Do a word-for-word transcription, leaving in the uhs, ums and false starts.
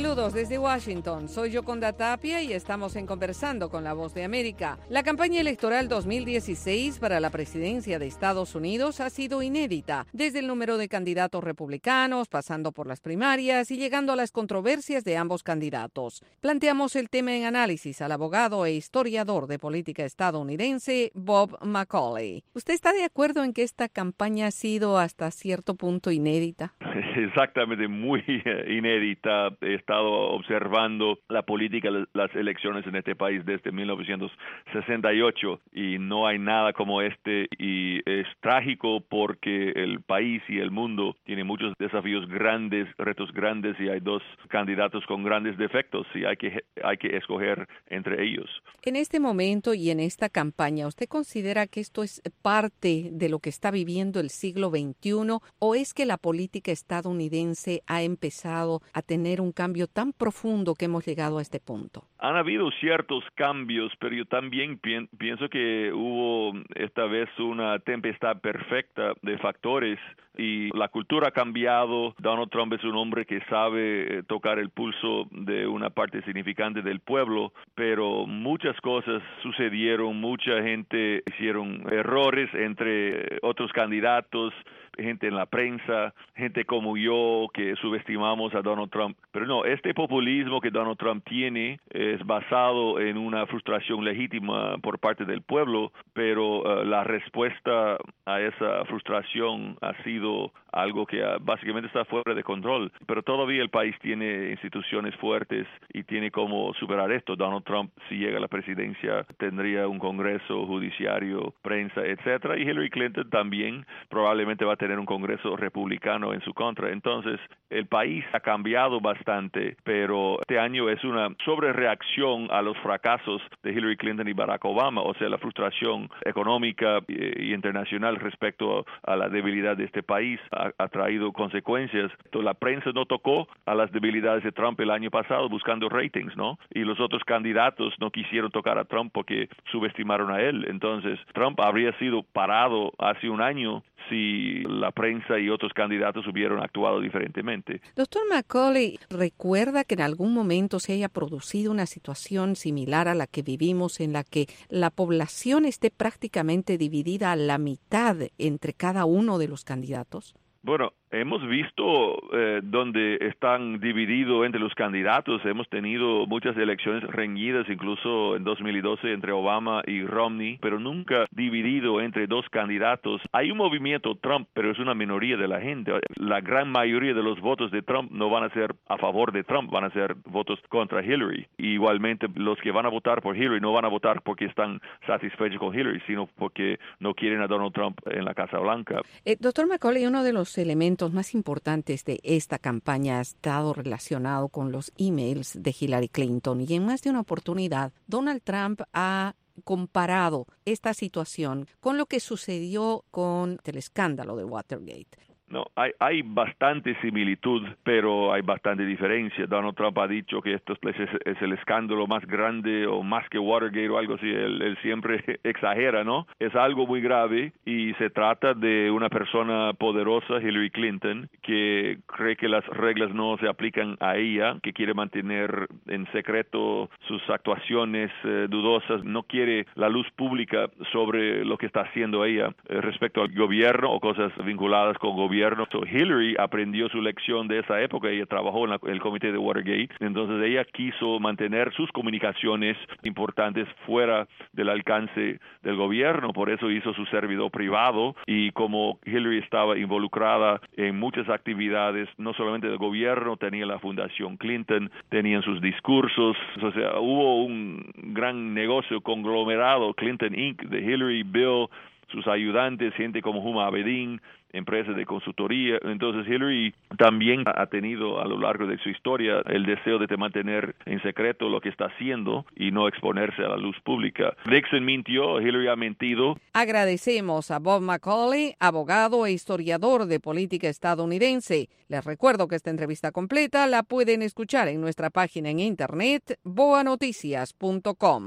Saludos desde Washington, soy Yoconda Tapia y estamos en Conversando con la Voz de América. La campaña electoral dos mil dieciséis para la presidencia de Estados Unidos ha sido inédita, desde el número de candidatos republicanos, pasando por las primarias y llegando a las controversias de ambos candidatos. Planteamos el tema en análisis al abogado e historiador de política estadounidense Bob Macaulay. ¿Usted está de acuerdo en que esta campaña ha sido hasta cierto punto inédita? Exactamente, muy inédita. He estado observando la política, las elecciones en este país desde mil novecientos sesenta y ocho y no hay nada como este, y es trágico porque el país y el mundo tiene muchos desafíos grandes, retos grandes, y hay dos candidatos con grandes defectos y hay que, hay que escoger entre ellos. En este momento y en esta campaña, ¿usted considera que esto es parte de lo que está viviendo el siglo veintiuno o es que la política estadounidense ha empezado a tener un cambio tan profundo que hemos llegado a este punto? Han habido ciertos cambios, pero yo también pi- pienso que hubo esta vez una tempestad perfecta de factores y la cultura ha cambiado. Donald Trump es un hombre que sabe eh, tocar el pulso de una parte significante del pueblo, pero muchas cosas sucedieron, mucha gente hicieron errores entre otros candidatos, gente en la prensa, gente como yo que subestimamos a Donald Trump. Pero no, este populismo que Donald Trump tiene es basado en una frustración legítima por parte del pueblo, pero uh, la respuesta a esa frustración ha sido algo que uh, básicamente está fuera de control. Pero todavía el país tiene instituciones fuertes y tiene cómo superar esto. Donald Trump, si llega a la presidencia, tendría un congreso judiciario, prensa, etcétera, y Hillary Clinton también probablemente va a tener un congreso republicano en su contra. Entonces, el país ha cambiado bastante, pero este año es una sobrereacción a los fracasos de Hillary Clinton y Barack Obama, o sea, la frustración económica y internacional respecto a la debilidad de este país ha, ha traído consecuencias. Entonces, la prensa no tocó a las debilidades de Trump el año pasado buscando ratings, ¿no? Y los otros candidatos no quisieron tocar a Trump porque subestimaron a él. Entonces, Trump habría sido parado hace un año si la prensa y otros candidatos hubieran actuado diferentemente. Doctor Macaulay, ¿recuerda que en algún momento se haya producido una situación similar a la que vivimos, en la que la población esté prácticamente dividida a la mitad entre cada uno de los candidatos? Bueno, hemos visto eh, donde están divididos entre los candidatos. Hemos tenido muchas elecciones reñidas, incluso en dos mil doce entre Obama y Romney, pero nunca dividido entre dos candidatos. Hay un movimiento Trump, pero es una minoría de la gente. La gran mayoría de los votos de Trump no van a ser a favor de Trump, van a ser votos contra Hillary. Y igualmente, los que van a votar por Hillary no van a votar porque están satisfechos con Hillary, sino porque no quieren a Donald Trump en la Casa Blanca. Eh, doctor Macaulay, uno de los elementos más importantes de esta campaña ha estado relacionado con los emails de Hillary Clinton, y en más de una oportunidad Donald Trump ha comparado esta situación con lo que sucedió con el escándalo de Watergate. No, hay, hay bastante similitud, pero hay bastante diferencia. Donald Trump ha dicho que esto es, es el escándalo más grande o más que Watergate o algo así. Él, él siempre exagera, ¿no? Es algo muy grave y se trata de una persona poderosa, Hillary Clinton, que cree que las reglas no se aplican a ella, que quiere mantener en secreto sus actuaciones eh, dudosas, no quiere la luz pública sobre lo que está haciendo ella eh, respecto al gobierno o cosas vinculadas con gobierno. So, Hillary aprendió su lección de esa época. Ella trabajó en, la, en el comité de Watergate, entonces ella quiso mantener sus comunicaciones importantes fuera del alcance del gobierno, por eso hizo su servidor privado, y como Hillary estaba involucrada en muchas actividades, no solamente del gobierno, tenía la Fundación Clinton, tenían sus discursos, o sea, hubo un gran negocio conglomerado, Clinton incorporated, de Hillary, Bill, sus ayudantes, gente como Huma Abedin, empresas de consultoría. Entonces Hillary también ha tenido a lo largo de su historia el deseo de mantener en secreto lo que está haciendo y no exponerse a la luz pública. Nixon mintió, Hillary ha mentido. Agradecemos a Bob Macaulay, abogado e historiador de política estadounidense. Les recuerdo que esta entrevista completa la pueden escuchar en nuestra página en internet boa noticias punto com.